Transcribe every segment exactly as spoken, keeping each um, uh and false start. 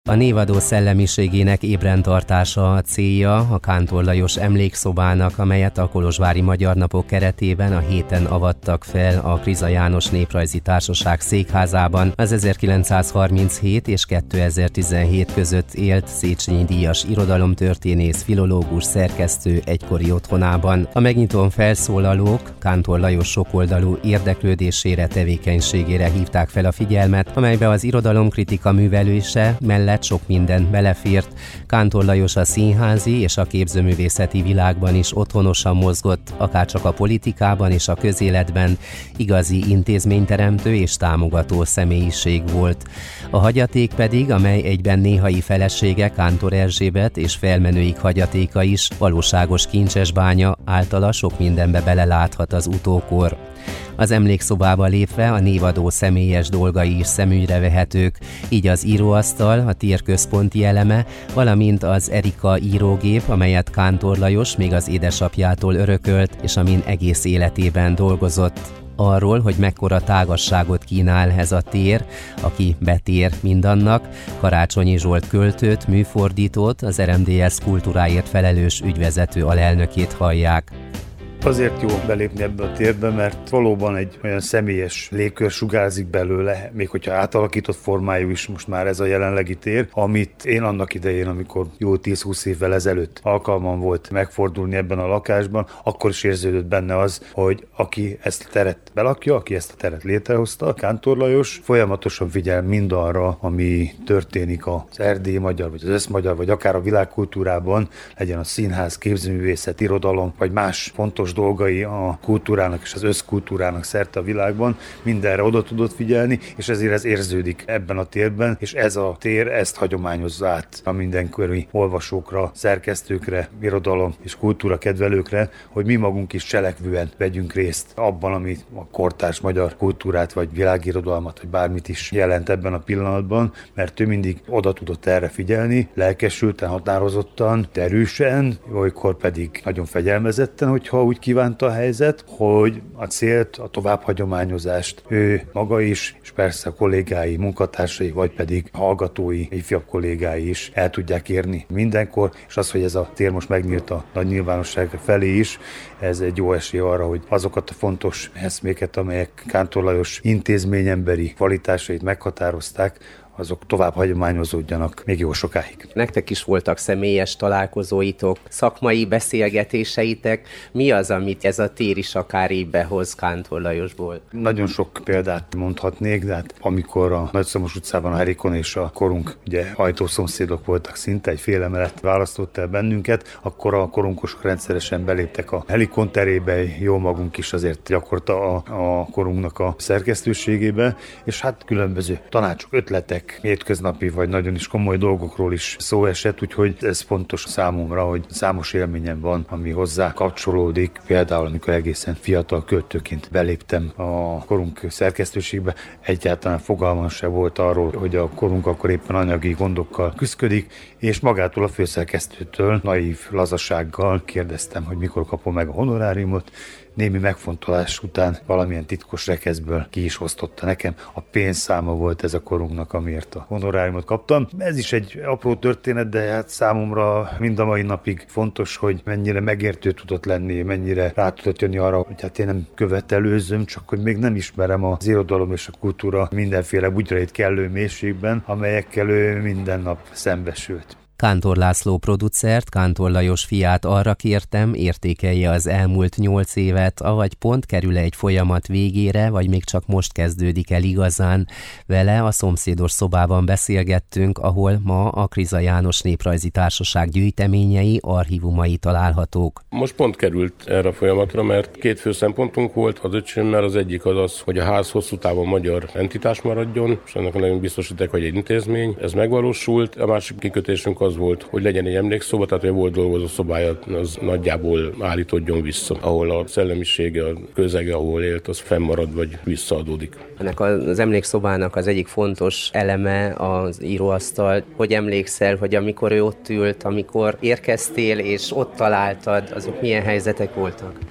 A névadó szellemiségének ébrendtartása a célja a Kántor Lajos emlékszobának, amelyet a Kolozsvári Magyar Napok keretében a héten avattak fel a Kriza János Néprajzi Társaság székházában az ezerkilencszázharminchét és kétezer-tizenhét között élt Széchenyi díjas irodalomtörténész, filológus, szerkesztő egykori otthonában. A megnyitón felszólalók Kántor Lajos sokoldalú érdeklődésére, tevékenységére hívták fel a figyelmet, amelybe az irodalomkritika művelése mellett sok minden belefért. Kántor Lajos a színházi és a képzőművészeti világban is otthonosan mozgott, akárcsak a politikában és a közéletben, igazi intézményteremtő és támogató személyiség volt. A hagyaték pedig, amely egyben néhai felesége Kántor Erzsébet és felmenőik hagyatéka is, valóságos kincsesbánya, általa sok mindenbe beleláthat az utókor. Az emlékszobába lépve a névadó személyes dolgai is szemügyre vehetők, így az íróasztal, a tér központi eleme, valamint az Erika írógép, amelyet Kántor Lajos még az édesapjától örökölt, és amin egész életében dolgozott. Arról, hogy mekkora tágasságot kínál ez a tér, aki betér mindannak, Karácsonyi Zsolt költőt, műfordítót, az er em dé es kultúráért felelős ügyvezető alelnökét hallják. Azért jó belépni ebbe a térbe, mert valóban egy olyan személyes légkör sugárzik belőle, még hogyha átalakított formájú is most már ez a jelenlegi tér, amit én annak idején, amikor jó tíz-húsz évvel ezelőtt alkalmam volt megfordulni ebben a lakásban, akkor is érződött benne az, hogy aki ezt a teret belakja, aki ezt a teret létrehozta, Kántor Lajos, folyamatosan figyel mindarra, ami történik az erdélyi magyar, vagy az összmagyar, vagy akár a világkultúrában, legyen a színház, képzőművészet, irodalom, vagy más fontos dolgai a kultúrának és az összkultúrának szerte a világban, mindenre oda tudott figyelni, és ezért ez érződik ebben a térben, és ez a tér ezt hagyományozza át a mindenkori olvasókra, szerkesztőkre, irodalom és kultúra kedvelőkre, hogy mi magunk is cselekvően vegyünk részt abban, ami a kortárs magyar kultúrát, vagy világirodalmat, vagy bármit is jelent ebben a pillanatban, mert ő mindig oda tudott erre figyelni, lelkesülten, határozottan, erősen, olykor pedig nagyon fegyelmezetten, hogyha úgy kívánta a helyzet, hogy a célt, a továbbhagyományozást ő maga is, és persze a kollégái, munkatársai, vagy pedig hallgatói, ifjabb kollégái is el tudják érni mindenkor, és az, hogy ez a tér most megnyílt a nagy nyilvánosság felé is, ez egy jó esély arra, hogy azokat a fontos eszméket, amelyek Kántor Lajos intézményemberi kvalitásait meghatározták, azok tovább hagyományozódjanak még jó sokáig. Nektek is voltak személyes találkozóitok, szakmai beszélgetéseitek. Mi az, amit ez a tér is akár így behoz Kántor Lajosból? Nagyon sok példát mondhatnék, de hát amikor a Nagyszomos utcában a Helikon és a korunk ugye ajtószomszédok voltak szinte, egy fél emelet választott el bennünket, akkor a korunkosok rendszeresen beléptek a Helikon terébe, jó magunk is azért gyakorta a, a korunknak a szerkesztőségébe, és hát különböző tanácsok, ötletek, hétköznapi vagy nagyon is komoly dolgokról is szó esett, úgyhogy ez fontos számomra, hogy számos élményem van, ami hozzá kapcsolódik. Például, amikor egészen fiatal költőként beléptem a korunk szerkesztőségbe, egyáltalán fogalmam se volt arról, hogy a korunk akkor éppen anyagi gondokkal küszködik, és magától a főszerkesztőtől naív lazasággal kérdeztem, hogy mikor kapom meg a honoráriumot. Némi megfontolás után valamilyen titkos rekeszből ki is osztotta nekem. A pénzszáma volt ez a korunknak, amiért a honoráriumot kaptam. Ez is egy apró történet, de hát számomra mind a mai napig fontos, hogy mennyire megértő tudott lenni, mennyire rá tudott jönni arra, hogy hát én nem követelőzöm, csak hogy még nem ismerem az irodalom és a kultúra mindenféle bugyrait kellő mélységben, amelyekkel ő minden nap szembesült. Kántor László producert, Kántor Lajos fiát arra kértem, értékelje az elmúlt nyolc évet, avagy pont kerül egy folyamat végére, vagy még csak most kezdődik el igazán. Vele a szomszédos szobában beszélgettünk, ahol ma a Kriza János Néprajzi Társaság gyűjteményei, archívumai találhatók. Most pont került erre a folyamatra, mert két fő szempontunk volt az öcsémmel, az egyik az az, hogy a ház hosszú távon magyar entitás maradjon, és ennek nagyon biztosítek, hogy egy intézmény. Ez megvalósult, a másik kikötésünk az volt, hogy legyen egy emlékszoba, tehát hogy volt dolgozó szobája, az nagyjából állítódjon vissza, ahol a szellemisége, a közege, ahol élt, az fennmarad vagy visszaadódik. Ennek az emlékszobának az egyik fontos eleme az íróasztal. Hogy emlékszel, hogy amikor ő ott ült, amikor érkeztél és ott találtad, azok milyen helyzetek voltak?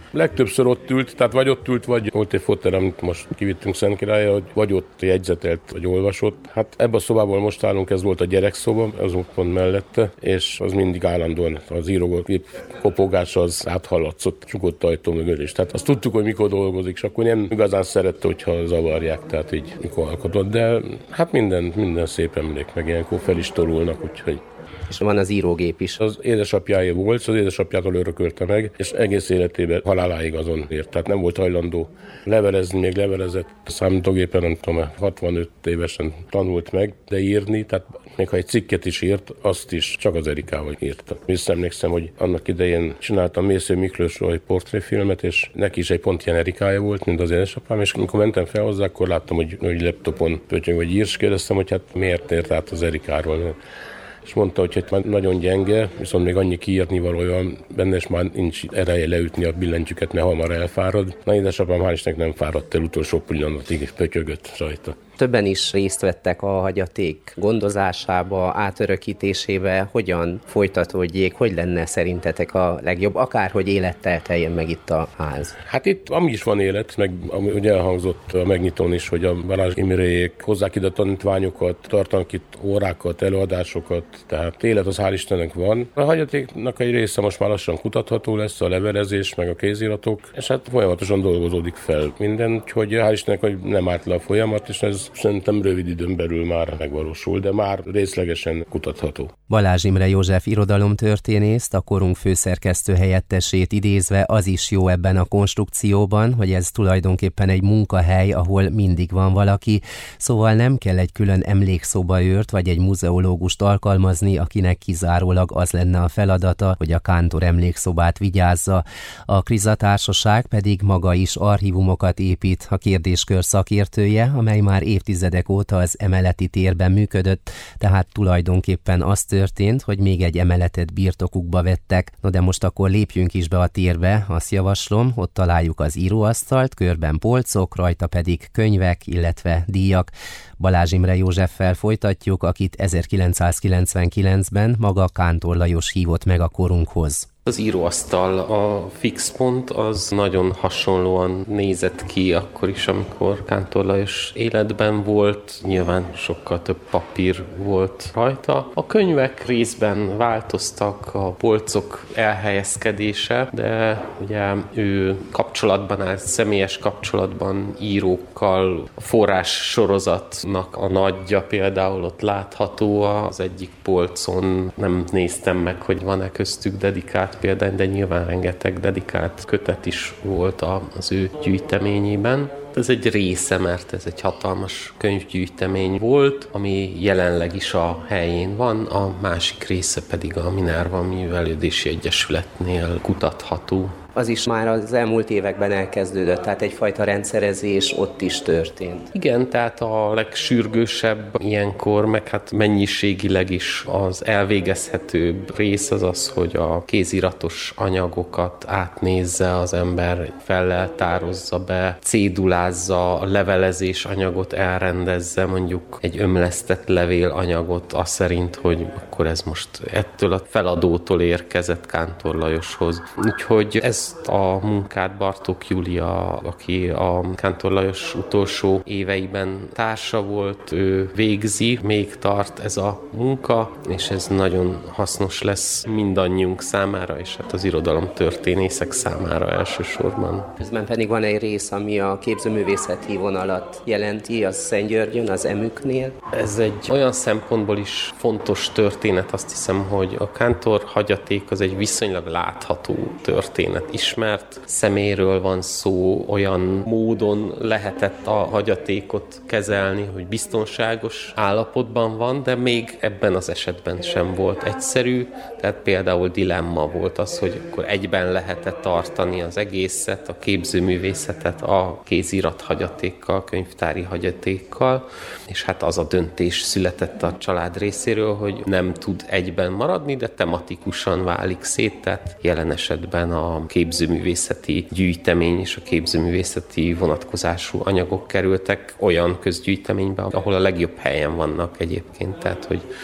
Legtöbbször ott ült, tehát vagy ott ült, vagy volt egy fotel, amit most kivittünk Szentkirállyal, hogy vagy ott jegyzetelt, vagy olvasott. Hát ebben a szobában most állunk, ez volt a gyerekszoba, az ott pont mellette, és az mindig állandóan az írógép kopogás az áthallatszott csukott ajtó mögül is. Tehát azt tudtuk, hogy mikor dolgozik, és akkor nem igazán szerette, hogyha zavarják, tehát így mikor alkotott, de hát minden, minden szép emlék, meg ilyenkor fel is torulnak, úgyhogy. És van az írógép is. Az édesapjáé volt, az édesapjától örökölte meg, és egész életében haláláig azon ért. Tehát nem volt hajlandó levelezni, még levelezett a számítógépen, nem tudom, hatvanöt évesen tanult meg, de írni, tehát még ha egy cikket is írt, azt is csak az Erikával írta. Visszaemlékszem, hogy annak idején csináltam Mésző Miklósról egy portréfilmet, és neki is egy pont ilyen Erikája volt, mint az édesapám, és amikor mentem fel hozzá, akkor láttam, hogy, hogy laptopon pötyög, vagy írs, kérdeztem, hogy hát miért ért át az Erikáról. És mondta, hogy hát már nagyon gyenge, viszont még annyi kiírni valója benne, és már nincs ereje leütni a billentyűket, mert hamar elfárad. Na, édesapám hál' Istennek nem fáradt el, utolsó pillanatig pötyögött rajta. Többen is részt vettek a hagyaték gondozásába, átörökítésébe. Hogyan folytatódjék, hogy lenne szerintetek a legjobb, akárhogy élettel teljen meg itt a ház? Hát itt ami is van élet, meg ami ugye elhangzott a megnyitón is, hogy a Balázs Imréjék hozzák ide tanítványokat, tartanak itt órákat, előadásokat, tehát élet az hál' Istennek van. A hagyatéknak egy része most már lassan kutatható lesz, a levelezés, meg a kéziratok, és hát folyamatosan dolgozódik fel minden, úgyhogy hál' Istennek, hogy nem állt le a folyamat, és ez szerintem rövid időn belül már megvalósul, de már részlegesen kutatható. Balázs Imre József irodalomtörténészt, a korunk főszerkesztő helyettesét idézve, az is jó ebben a konstrukcióban, hogy ez tulajdonképpen egy munkahely, ahol mindig van valaki, szóval nem kell egy külön emlékszobaőrt vagy egy muzeológust alkalmazni, akinek kizárólag az lenne a feladata, hogy a Kántor emlékszobát vigyázza. A Kriza Társaság pedig maga is archívumokat épít, a kérdéskör szakértője, amely már évtizedek óta az emeleti térben működött, tehát tulajdonképpen az történt, hogy még egy emeletet birtokukba vettek. No de most akkor lépjünk is be a térbe, azt javaslom, ott találjuk az íróasztalt, körben polcok, rajta pedig könyvek, illetve díjak. Balázs Imre Józseffel folytatjuk, akit ezerkilencszázkilencvenkilencben maga Kántor Lajos hívott meg a korunkhoz. Az íróasztal, a fix pont az nagyon hasonlóan nézett ki akkor is, amikor Kántor Lajos életben volt. Nyilván sokkal több papír volt rajta. A könyvek részben változtak, a polcok elhelyezkedése, de ugye ő kapcsolatban állt, személyes kapcsolatban írókkal. A forrás sorozatnak a nagyja például ott látható az egyik polcon. Nem néztem meg, hogy van-e köztük dedikált példány, de nyilván rengeteg dedikált kötet is volt az ő gyűjteményében. Ez egy része, mert ez egy hatalmas könyvgyűjtemény volt, ami jelenleg is a helyén van, a másik része pedig a Minerva Művelődési Egyesületnél kutatható. Az is már az elmúlt években elkezdődött, tehát egyfajta rendszerezés ott is történt. Igen, tehát a legsürgősebb ilyenkor, meg hát mennyiségileg is az elvégezhetőbb rész az az, hogy a kéziratos anyagokat átnézze az ember, felleltározza be, cédulázza, a levelezés anyagot elrendezze, mondjuk egy ömlesztett levélanyagot, az szerint, hogy akkor ez most ettől a feladótól érkezett Kántor Lajoshoz. Úgyhogy ez Ezt a munkát Bartók Júlia, aki a Kántor Lajos utolsó éveiben társa volt, ő végzi, még tart ez a munka, és ez nagyon hasznos lesz mindannyiunk számára, és hát az irodalomtörténészek számára elsősorban. Közben pedig van egy rész, ami a képzőművészeti vonalat jelenti, az Szentgyörgyön, az Emüknél. Ez egy olyan szempontból is fontos történet, azt hiszem, hogy a Kántor hagyaték az egy viszonylag látható történet. Ismert személyről van szó, olyan módon lehetett a hagyatékot kezelni, hogy biztonságos állapotban van, de még ebben az esetben sem volt egyszerű, tehát például dilemma volt az, hogy akkor egyben lehetett tartani az egészet, a képzőművészetet a kézirat hagyatékkal, könyvtári hagyatékkal, és hát az a döntés született a család részéről, hogy nem tud egyben maradni, de tematikusan válik szét, tehát jelen esetben a képzőművészeti gyűjtemény és a képzőművészeti vonatkozású anyagok kerültek olyan közgyűjteménybe, ahol a legjobb helyen vannak egyébként, tehát hogy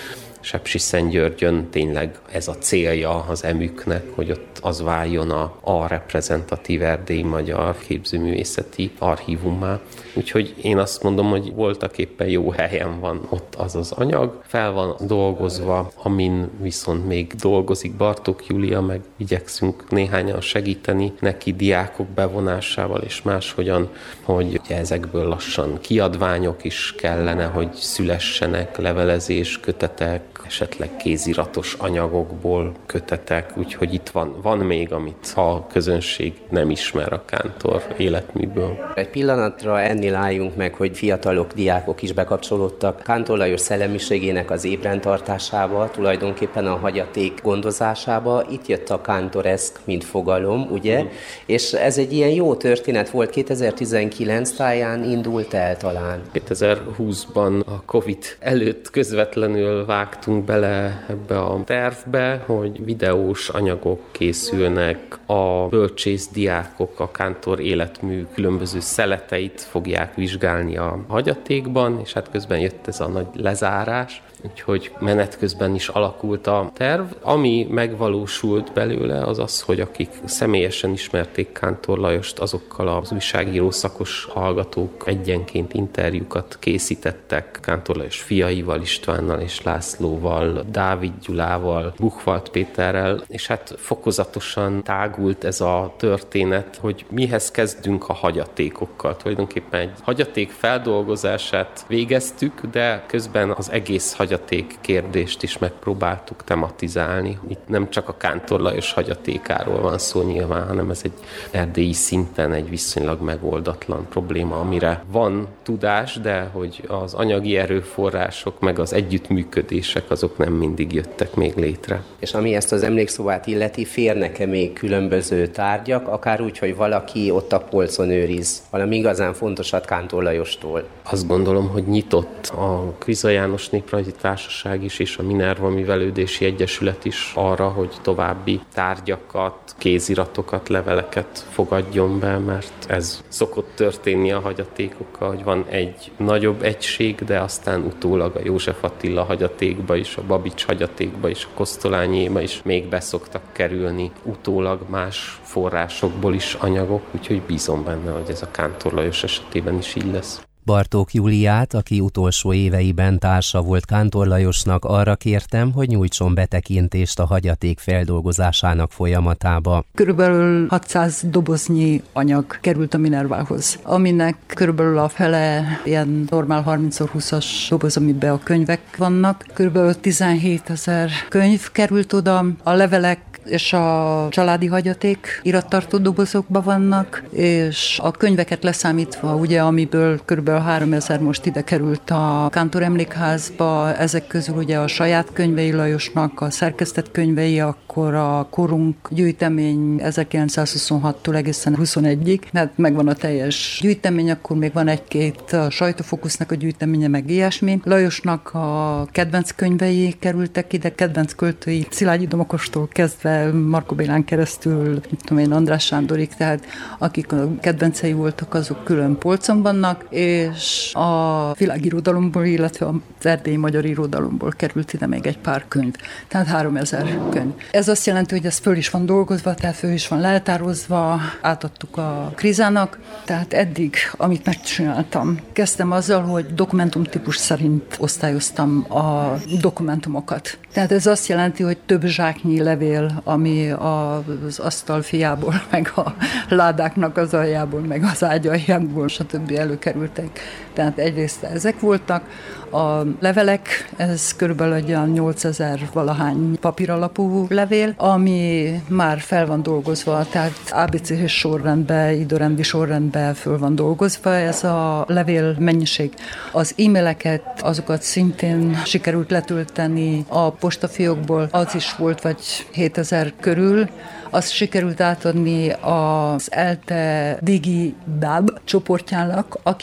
Sepsiszentgyörgyön tényleg ez a célja az emüknek, hogy ott az váljon a, a reprezentatív erdélyi magyar képzőművészeti archívummá. Úgyhogy én azt mondom, hogy voltak éppen jó helyen van ott az az anyag, fel van dolgozva, amin viszont még dolgozik Bartók Júlia, meg igyekszünk néhányan segíteni neki diákok bevonásával és máshogyan, hogy ezekből lassan kiadványok is kellene, hogy szülessenek, levelezés, kötetek, esetleg kéziratos anyagokból kötetek, úgyhogy itt van, van még, amit a közönség nem ismer a Kántor életműből. Egy pillanatra ennél álljunk meg, hogy fiatalok, diákok is bekapcsolódtak Kántor Lajos szellemiségének az ébrendtartásába, tulajdonképpen a hagyaték gondozásába. Itt jött a kántoreszk, mint fogalom, ugye? Mm. És ez egy ilyen jó történet volt, kétezer-tizenkilenc táján indult el talán. kétezer-húszban a Covid előtt közvetlenül vágtunk bele ebbe a tervbe, hogy videós anyagok készülnek, a bölcsész diákok a Kántor életmű különböző szeleteit fogják vizsgálni a hagyatékban, és hát közben jött ez a nagy lezárás, úgyhogy menet közben is alakult a terv. Ami megvalósult belőle, az az, hogy akik személyesen ismerték Kántor Lajost, azokkal az újságíró szakos hallgatók egyenként interjúkat készítettek Kántor Lajos fiaival, Istvánnal és Lászlóval, Dávid Gyulával, Buchwald Péterrel, és hát fokozatosan tágult ez a történet, hogy mihez kezdünk a hagyatékokkal. Tulajdonképpen egy hagyaték feldolgozását végeztük, de közben az egész hagyaték kérdést is megpróbáltuk tematizálni. Itt nem csak a Kántor Lajos hagyatékáról van szó nyilván, hanem ez egy erdélyi szinten egy viszonylag megoldatlan probléma, amire van tudás, de hogy az anyagi erőforrások meg az együttműködések azok nem mindig jöttek még létre. És ami ezt az emlékszobát illeti, férnek-e még különböző tárgyak, akár úgy, hogy valaki ott a polcon őriz valami igazán fontosat Kántor Lajostól? Azt gondolom, hogy nyitott a Kriza János Néprajzi Társaság is, és a Minerva Művelődési Egyesület is arra, hogy további tárgyakat, kéziratokat, leveleket fogadjon be, mert ez szokott történni a hagyatékokkal, hogy van egy nagyobb egység, de aztán utólag a József Attila hagyatékba is, a Babics hagyatékba is, a Kosztolányiéba is még beszoktak kerülni utólag más forrásokból is anyagok, úgyhogy bízom benne, hogy ez a Kántor Lajos esetében is így lesz. Bartók Júliát, aki utolsó éveiben társa volt Kántor Lajosnak, arra kértem, hogy nyújtson betekintést a hagyaték feldolgozásának folyamatába. Körülbelül hatszáz doboznyi anyag került a Minervához, aminek körülbelül a fele ilyen normál harminc szor húszas doboz, amiben a könyvek vannak. Körülbelül tizenhétezer könyv került oda, a levelek és a családi hagyaték irattartó dobozokban vannak, és a könyveket leszámítva, ugye, amiből körülbelül háromezer most ide került a Kántor Emlékházba, ezek közül ugye a saját könyvei Lajosnak, a szerkesztett könyvei, akkor a korunk gyűjtemény ezerkilencszázhuszonhattól egészen huszonegyig, hát megvan a teljes gyűjtemény, akkor még van egy-két a Sajtófókusznak a gyűjteménye, meg ilyesmi. Lajosnak a kedvenc könyvei kerültek ide, kedvenc költői, Szilágyi Domokostól kezdve Markó Bélán keresztül, mit tudom én, András Sándorig, tehát akik a kedvencei voltak, azok külön polcon vannak, és a világirodalomból, illetve az erdélyi magyar irodalomból került ide még egy pár könyv, tehát háromezer könyv. Ez azt jelenti, hogy ez föl is van dolgozva, tehát föl is van leltározva, átadtuk a Krizának, tehát eddig, amit megcsináltam, kezdtem azzal, hogy dokumentumtípus szerint osztályoztam a dokumentumokat. Tehát ez azt jelenti, hogy több zsáknyi levél, ami az asztalfiából, meg a ládáknak az aljából, meg az ágy aljából, stb. Előkerültek. Tehát egyrészt ezek voltak. A levelek, ez körülbelül egy olyan nyolcezer valahány papíralapú levél, ami már fel van dolgozva, tehát á bé cés sorrendben, időrendi sorrendben föl van dolgozva ez a levél mennyiség. Az e-maileket, azokat szintén sikerült letölteni a postafiókból, az is volt vagy hétezer körül, azt sikerült átadni az ELTE Digi Bab csoportjának, akik ezzel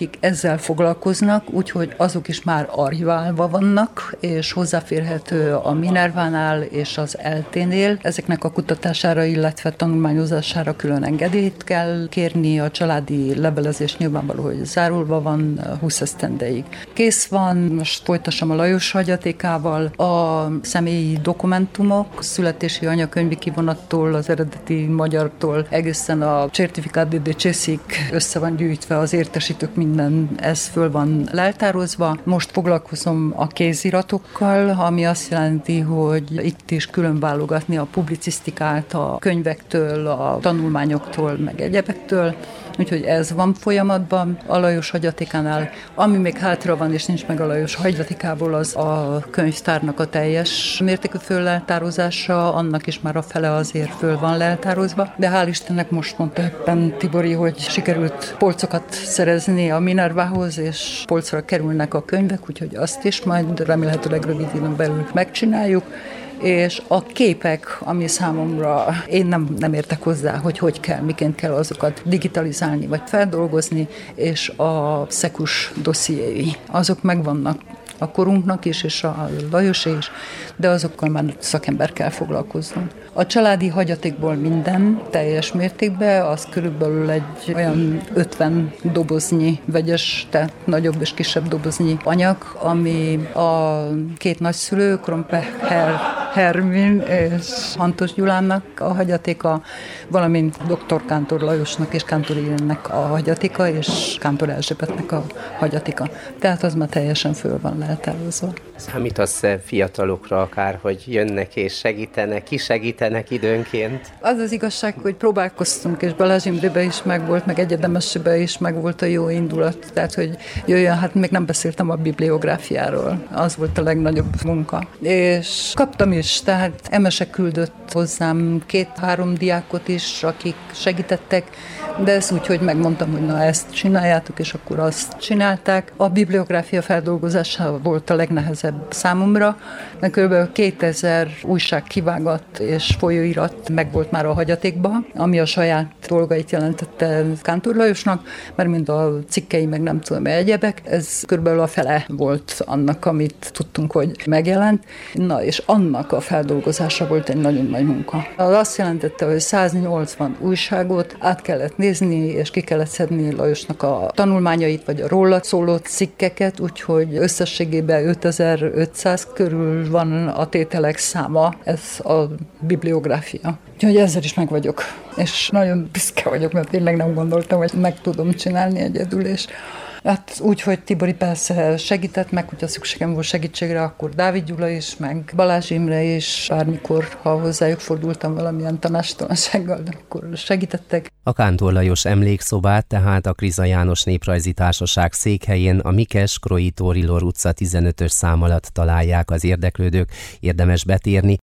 ezzel foglalkoznak, úgyhogy azok is már archiválva vannak, és hozzáférhető a Minervánál és az elténél. Ezeknek a kutatására, illetve tanulmányozására külön engedélyt kell kérni, a családi levelezés nyilvánvaló, hogy zárulva van húsz esztendeig. Kész van, most folytassam a Lajos hagyatékával, a személyi dokumentumok, születési anyakönyvi kivonattól, az eredeti magyartól egészen a certificado de decesig össze van gyűjtve, az értesítők, minden, ez föl van leltározva. Most foglalkozom a kéziratokkal, ami azt jelenti, hogy itt is külön válogatni a publicisztikát a könyvektől, a tanulmányoktól, meg egyebektől. Úgyhogy ez van folyamatban a Lajos hagyatékánál. Ami még hátra van, és nincs meg a Lajos hagyatékából, az a könyvtárnak a teljes mértékű fölleltározása, annak is már a fele azért föl van leltározva. De hál' Istennek most mondta éppen Tibori, hogy sikerült polcokat szerezni a Minervához, és polcra kerülnek a könyvek, úgyhogy azt is majd remélhetőleg rövid időn belül megcsináljuk. És a képek, ami számomra, én nem, nem értek hozzá, hogy hogy kell, miként kell azokat digitalizálni, vagy feldolgozni, és a szekus dossziéi, azok megvannak a korunknak is, és a Lajosé is, de azokkal már szakember kell foglalkozni. A családi hagyatékból minden teljes mértékben, az körülbelül egy olyan ötven doboznyi vegyes, tehát nagyobb és kisebb doboznyi anyag, ami a két nagyszülő, Krompe Her, Hermin és Hantos Gyulának a hagyatéka, valamint dr. Kántor Lajosnak és Kántor Irénnek a hagyatéka, és Kántor Erzsébetnek a hagyatéka. Tehát az már teljesen föl van leltározva. Számítasz fiatalokra akár, hogy jönnek és segítenek, ki segítenek időnként? Az az igazság, hogy próbálkoztunk, és Balázs Imrében is megvolt, meg Egyedemesében is megvolt a jó indulat, tehát hogy jöjjön, hát még nem beszéltem a bibliográfiáról, az volt a legnagyobb munka. És kaptam is, tehát Emese küldött hozzám két-három diákot is, akik segítettek, de ez úgy, hogy megmondtam, hogy na ezt csináljátok, és akkor azt csinálták. A bibliográfia feldolgozása volt a legnehezebb számomra, mert kb. kétezer újság kivágat és folyóirat megvolt már a hagyatékba, ami a saját dolgait jelentette Kántor Lajosnak, mert mind a cikkei, meg nem tudom, egyebek, ez körülbelül a fele volt annak, amit tudtunk, hogy megjelent. Na, és annak a feldolgozása volt egy nagyon nagy munka. Az azt jelentette, hogy száznyolcvan újságot át kellett nézni, és ki kellett szedni Lajosnak a tanulmányait, vagy a róla szóló cikkeket, úgyhogy összességében ötezer-ötszáz körül van a tételek száma, ez a bibliográfia. Úgyhogy ezzel is meg vagyok, és nagyon büszke vagyok, mert tényleg nem gondoltam, hogy meg tudom csinálni egyedül, és hát úgy, hogy Tibori persze segített meg, hogyha szükségem volt segítségre, akkor Dávid Gyula is, meg Balázs Imre is, bármikor, ha hozzájuk fordultam valamilyen tanástalansággal, de akkor segítettek. A Kántor Lajos emlékszobát tehát a Kriza János Néprajzi Társaság székhelyén, a Mikes Kroitóri Lor utca tizenötös szám alatt találják az érdeklődők, érdemes betérni.